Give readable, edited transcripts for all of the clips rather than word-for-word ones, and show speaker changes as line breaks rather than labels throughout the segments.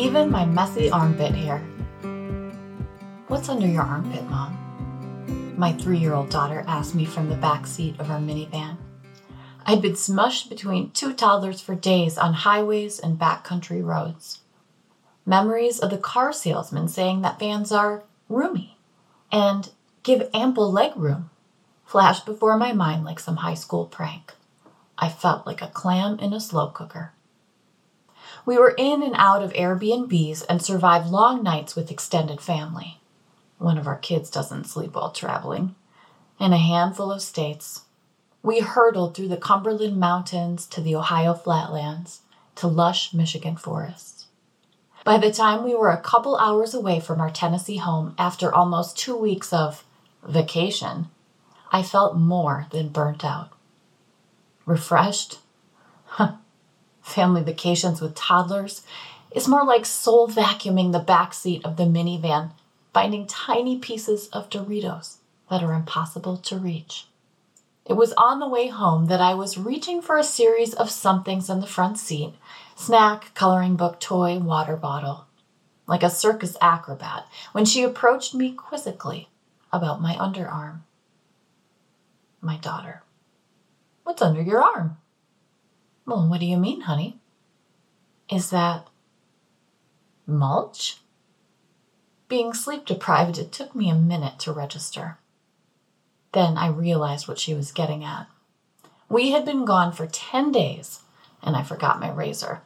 even my messy armpit hair. "What's under your armpit, Mom?" my 3-year-old daughter asked me from the back seat of our minivan. I'd been smushed between two toddlers for days on highways and backcountry roads. Memories of the car salesman saying that vans are roomy and give ample leg room flashed before my mind like some high school prank. I felt like a clam in a slow cooker. We were in and out of Airbnbs and survived long nights with extended family. One of our kids doesn't sleep while traveling. In a handful of states, we hurtled through the Cumberland Mountains to the Ohio flatlands to lush Michigan forests. By the time we were a couple hours away from our Tennessee home after almost 2 weeks of vacation, I felt more than burnt out. Refreshed? Family vacations with toddlers is more like soul vacuuming the backseat of the minivan, finding tiny pieces of Doritos that are impossible to reach. It was on the way home that I was reaching for a series of somethings in the front seat: snack, coloring book, toy, water bottle, like a circus acrobat, when she approached me quizzically about my underarm. My daughter. "What's under your arm?" "Well, what do you mean, honey?" "Is that mulch?" Being sleep deprived, it took me a minute to register. Then I realized what she was getting at. We had been gone for 10 days, and I forgot my razor.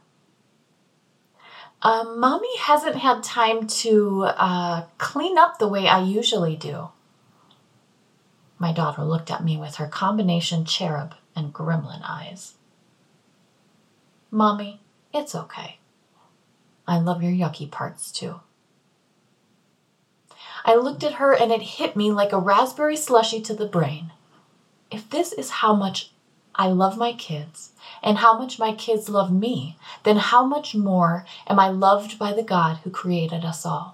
Mommy hasn't had time to clean up the way I usually do." My daughter looked at me with her combination cherub and gremlin eyes. "Mommy, it's okay. I love your yucky parts too." I looked at her and it hit me like a raspberry slushie to the brain. If this is how much I love my kids and how much my kids love me, then how much more am I loved by the God who created us all?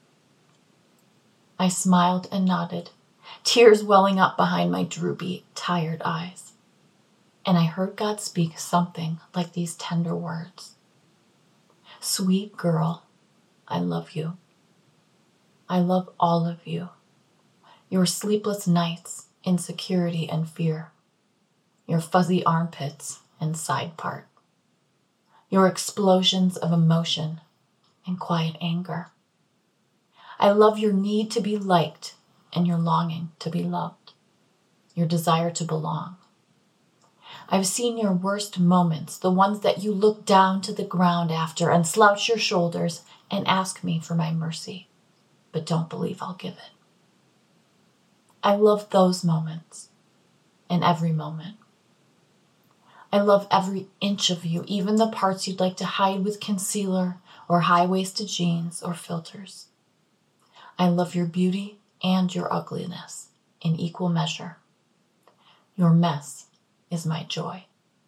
I smiled and nodded, tears welling up behind my droopy, tired eyes. And I heard God speak something like these tender words. "Sweet girl, I love you. I love all of you. Your sleepless nights, insecurity and fear. Your fuzzy armpits and side part. Your explosions of emotion and quiet anger. I love your need to be liked and your longing to be loved. Your desire to belong. I've seen your worst moments, the ones that you look down to the ground after and slouch your shoulders and ask me for my mercy, but don't believe I'll give it. I love those moments and every moment. I love every inch of you, even the parts you'd like to hide with concealer or high-waisted jeans or filters. I love your beauty and your ugliness in equal measure. Your mess is my joy.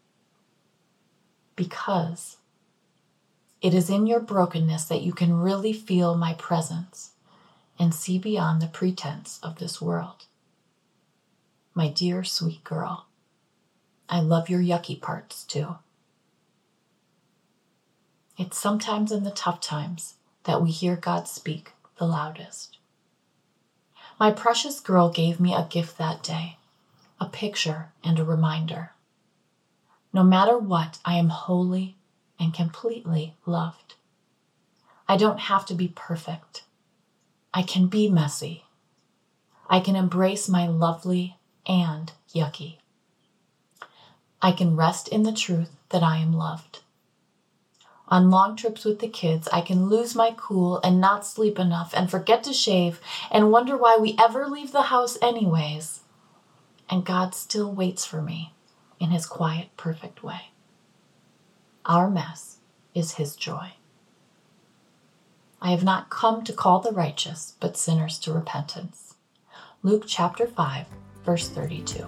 Because it is in your brokenness that you can really feel my presence and see beyond the pretense of this world. My dear sweet girl, I love your yucky parts too. It's sometimes in the tough times that we hear God speak the loudest. My precious girl gave me a gift that day, a picture and a reminder. No matter what, I am wholly and completely loved. I don't have to be perfect. I can be messy. I can embrace my lovely and yucky. I can rest in the truth that I am loved. On long trips with the kids, I can lose my cool and not sleep enough and forget to shave and wonder why we ever leave the house anyways. And God still waits for me in his quiet, perfect way. Our mess is his joy. I have not come to call the righteous, but sinners to repentance. Luke chapter 5, verse 32.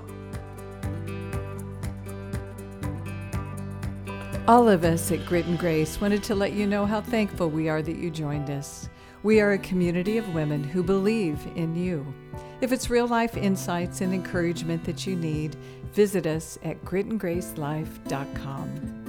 All of us at Grit and Grace wanted to let you know how thankful we are that you joined us. We are a community of women who believe in you. If it's real-life insights and encouragement that you need, visit us at gritandgracelife.com.